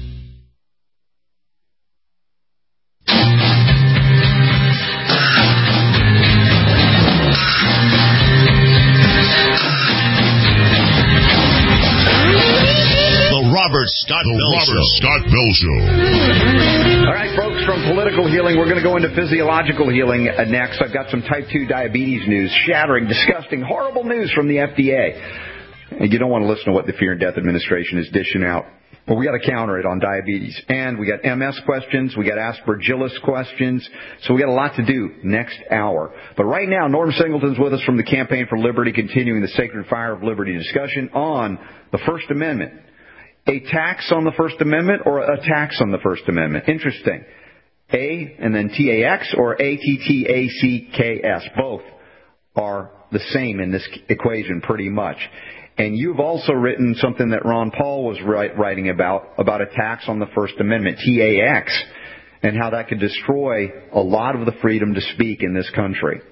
Robert Scott the Bell Robert Show. Scott Bell Show. All right, folks, from political healing, we're going to go into physiological healing uh, next. I've got some type two diabetes news, shattering, disgusting, horrible news from the F D A. And you don't want to listen to what the Fear and Death Administration is dishing out. But we got to counter it on diabetes. And we got M S questions. We got Aspergillus questions. So we got a lot to do next hour. But right now, Norm Singleton's with us from the Campaign for Liberty, continuing the Sacred Fire of Liberty discussion on the First Amendment. A tax on the First Amendment or a tax on the First Amendment? Interesting. A and then T A X or A T T A C K S. Both are the same in this equation pretty much. And you've also written something that Ron Paul was write, writing about, about a tax on the First Amendment, T A X, and how that could destroy a lot of the freedom to speak in this country.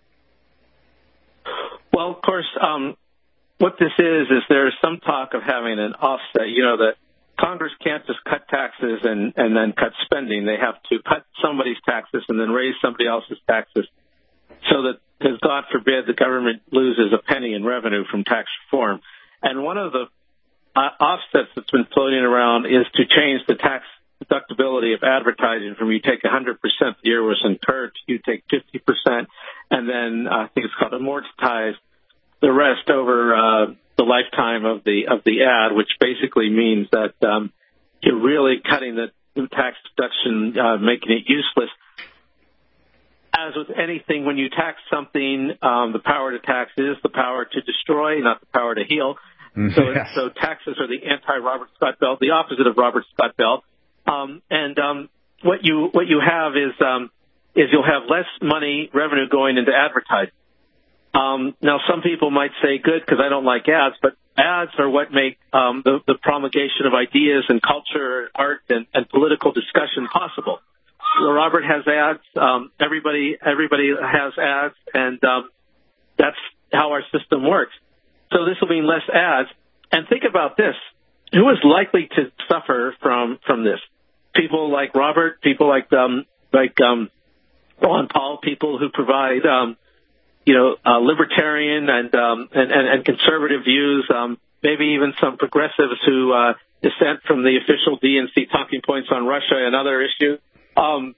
Well, of course, um, what this is, is there's some talk of having an offset. You know, that Congress can't just cut taxes and, and then cut spending. They have to cut somebody's taxes and then raise somebody else's taxes so that, because God forbid, the government loses a penny in revenue from tax reform. And one of the uh, offsets that's been floating around is to change the tax deductibility of advertising from you take one hundred percent the year was incurred to you take fifty percent, and then uh, I think it's called amortize the rest over uh, the lifetime of the of the ad, which basically means that um, you're really cutting the tax deduction, uh, making it useless. As with anything, when you tax something, um, the power to tax is the power to destroy, not the power to heal. Mm-hmm. So, yes. so taxes are the anti-Robert Scott Bell, the opposite of Robert Scott Bell. Um, and um, what you what you have is um, is you'll have less money revenue going into advertising. Um, now, some people might say, good, because I don't like ads, but ads are what make um, the, the promulgation of ideas and culture, art, and, and political discussion possible. Well, Robert has ads. Um, everybody, everybody has ads, and um, that's how our system works. So this will mean less ads. And think about this: who is likely to suffer from from this? people like Robert, people like um, like um, Ron Paul, people who provide um, you know uh, libertarian and, um, and and and conservative views, um, maybe even some progressives who uh, dissent from the official D N C talking points on Russia and other issues, um,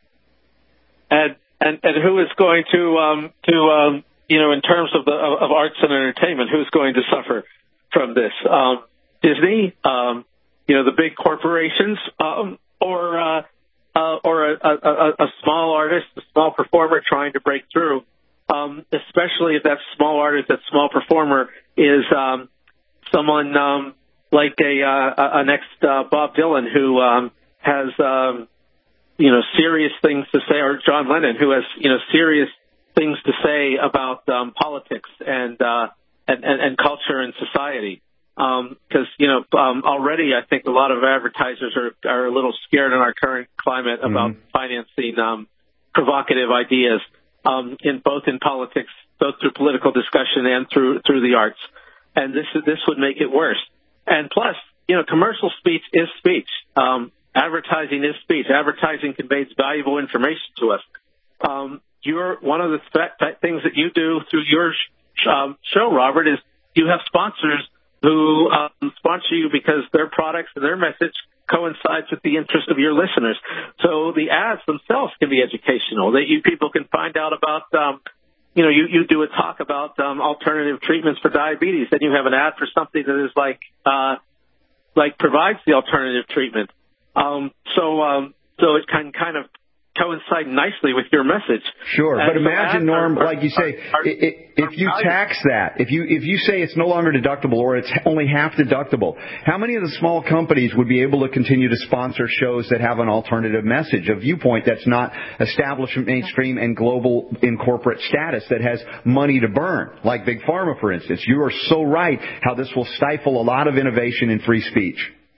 and and and who is going to um, to um, you know in terms of the of arts and entertainment, who's going to suffer from this? Um, Disney, um, you know, the big corporations, um, or uh, uh, or a, a, a small artist, a small performer trying to break through, um, especially if that small artist, that small performer is um, someone um, like a, uh, a next uh, Bob Dylan who um, has, um, you know, serious things to say, or John Lennon who has, you know, serious things to say about um, politics and, uh, and, and and culture and society. Because, um, you know, um, already I think a lot of advertisers are, are a little scared in our current climate about mm-hmm. financing um, provocative ideas um, in both in politics, both through political discussion and through through the arts. And this this would make it worse. And plus, you know, commercial speech is speech. Um, advertising is speech. Advertising conveys valuable information to us. Um, you're one of the th- things that you do through your sh- um, show, Robert, is you have sponsors who um, sponsor you because their products and their message coincides with the interest of your listeners. So the ads themselves can be educational. That you people can find out about, um, you know, you, you do a talk about um, alternative treatments for diabetes, then you have an ad for something that is like uh, like provides the alternative treatment. Um, so um, so it can kind of coincide nicely with your message. Sure, and but imagine, so Norm, are, like you say, are, are, it, if you tax that, if you if you say it's no longer deductible or it's only half deductible, how many of the small companies would be able to continue to sponsor shows that have an alternative message, a viewpoint that's not establishment, mainstream, and global in corporate status, that has money to burn, like Big Pharma, for instance? You are so right how this will stifle a lot of innovation in free speech.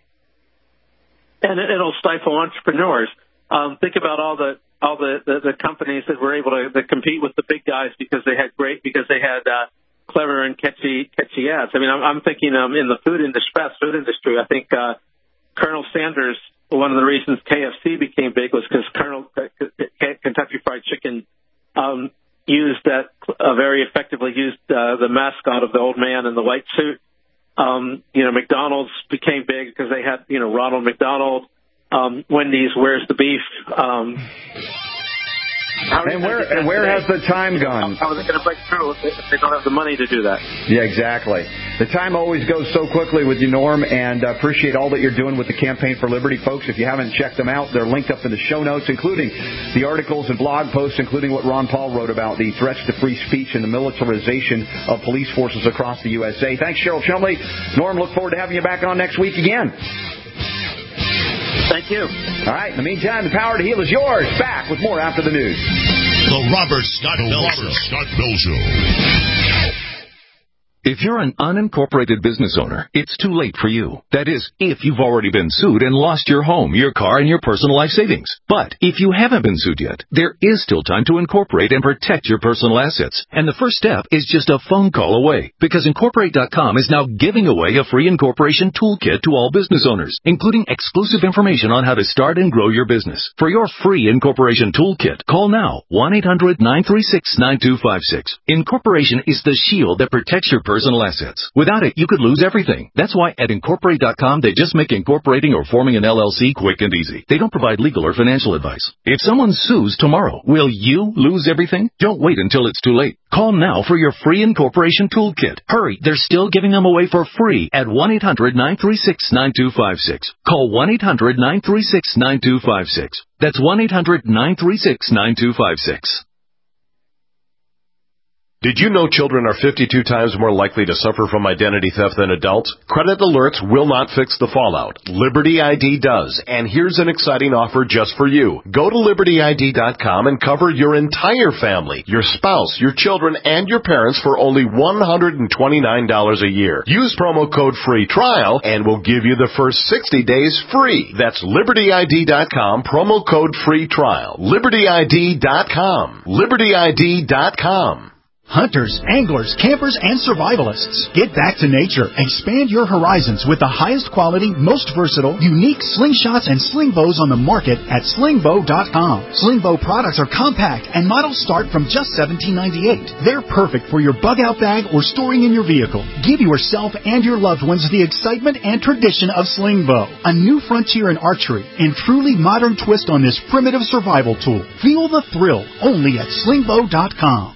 And it'll stifle entrepreneurs. Um, think about all the all the, the, the companies that were able to, to compete with the big guys because they had great because they had uh, clever and catchy catchy ads. I mean, I'm, I'm thinking um, in the food industry, fast food industry. I think uh, Colonel Sanders. One of the reasons K F C became big was because Colonel uh, Kentucky Fried Chicken um, used that uh, very effectively used uh, the mascot of the old man in the white suit. Um, you know, McDonald's became big because they had you know Ronald McDonald. Um, Wendy's, where's the beef? Um, and where and where has the time gone? How are they going to break through if they, if they don't have the money to do that? Yeah, exactly. The time always goes so quickly with you, Norm, and uh, appreciate all that you're doing with the Campaign for Liberty, folks. If you haven't checked them out, they're linked up in the show notes, including the articles and blog posts, including what Ron Paul wrote about the threats to free speech and the militarization of police forces across the U S A. Thanks, Cheryl Chumley. Norm, look forward to having you back on next week again. Thank you. All right. In the meantime, the power to heal is yours. Back with more after the news. The Robert Scott Bell Show. Scott Bell Show. If you're an unincorporated business owner, it's too late for you. That is, if you've already been sued and lost your home, your car, and your personal life savings. But if you haven't been sued yet, there is still time to incorporate and protect your personal assets. And the first step is just a phone call away, because Incorporate dot com is now giving away a free incorporation toolkit to all business owners, including exclusive information on how to start and grow your business. For your free incorporation toolkit, call now, one eight hundred nine three six nine two five six. Incorporation is the shield that protects your personal personal assets. Without it, you could lose everything. That's why at Incorporate dot com, they just make incorporating or forming an L L C quick and easy. They don't provide legal or financial advice. If someone sues tomorrow, will you lose everything? Don't wait until it's too late. Call now for your free incorporation toolkit. Hurry, they're still giving them away for free at one eight hundred nine three six nine two five six. Call one eight hundred nine three six nine two five six. That's one eight hundred nine three six nine two five six. Did you know children are fifty-two times more likely to suffer from identity theft than adults? Credit alerts will not fix the fallout. Liberty I D does. And here's an exciting offer just for you. Go to Liberty I D dot com and cover your entire family, your spouse, your children, and your parents for only one hundred twenty-nine dollars a year. Use promo code FREE TRIAL and we'll give you the first sixty days free. That's Liberty I D dot com, promo code FREE TRIAL. Liberty I D dot com. Liberty I D dot com. Hunters, anglers, campers, and survivalists, get back to nature. Expand your horizons with the highest quality, most versatile, unique slingshots and sling bows on the market at sling bow dot com. Sling bow products are compact and models start from just seventeen ninety-eight. They're perfect for your bug out bag or storing in your vehicle. Give yourself and your loved ones the excitement and tradition of sling bow, a new frontier in archery and truly modern twist on this primitive survival tool. Feel the thrill only at sling bow dot com.